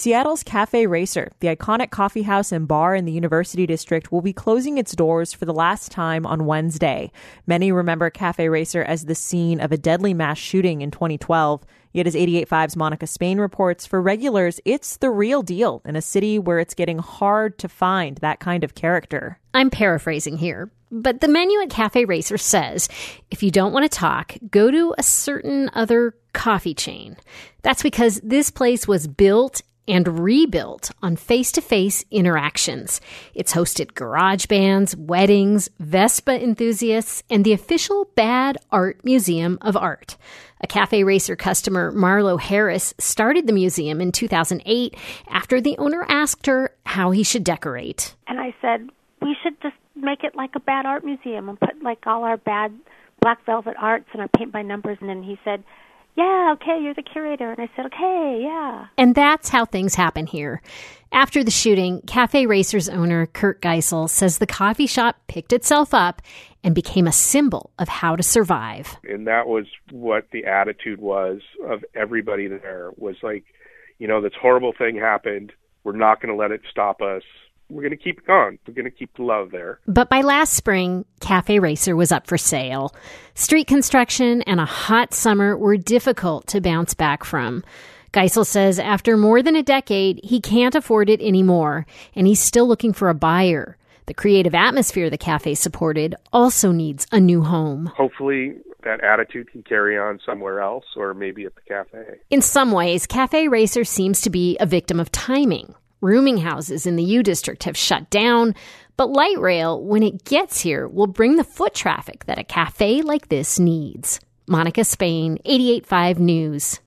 Seattle's Cafe Racer, the iconic coffee house and bar in the University District, will be closing its doors for the last time on Wednesday. Many remember Cafe Racer as the scene of a deadly mass shooting in 2012. Yet as 88.5's Monica Spain reports, for regulars, it's the real deal in a city where it's getting hard to find that kind of character. I'm paraphrasing here, but the menu at Cafe Racer says, if you don't want to talk, go to a certain other coffee chain. That's because this place was built and rebuilt on face-to-face interactions. It's hosted garage bands, weddings, Vespa enthusiasts, and the official Bad Art Museum of Art. A Cafe Racer customer, Marlo Harris, started the museum in 2008 after the owner asked her how he should decorate. And I said, we should just make it like a bad art museum and put like all our bad black velvet arts and our paint by numbers. And then he said, yeah, okay, you're the curator. And I said, okay, yeah. And that's how things happen here. After the shooting, Cafe Racer's owner, Kurt Geisel, says the coffee shop picked itself up and became a symbol of how to survive. And that was what the attitude was of everybody there, was like, you know, this horrible thing happened. We're not going to let it stop us. We're going to keep it going. We're going to keep the love there. But by last spring, Cafe Racer was up for sale. Street construction and a hot summer were difficult to bounce back from. Geisel says after more than a decade, he can't afford it anymore, and he's still looking for a buyer. The creative atmosphere the cafe supported also needs a new home. Hopefully that attitude can carry on somewhere else, or maybe at the cafe. In some ways, Cafe Racer seems to be a victim of timing. Rooming houses in the U District have shut down, but light rail, when it gets here, will bring the foot traffic that a cafe like this needs. Monica Spain, 88.5 News.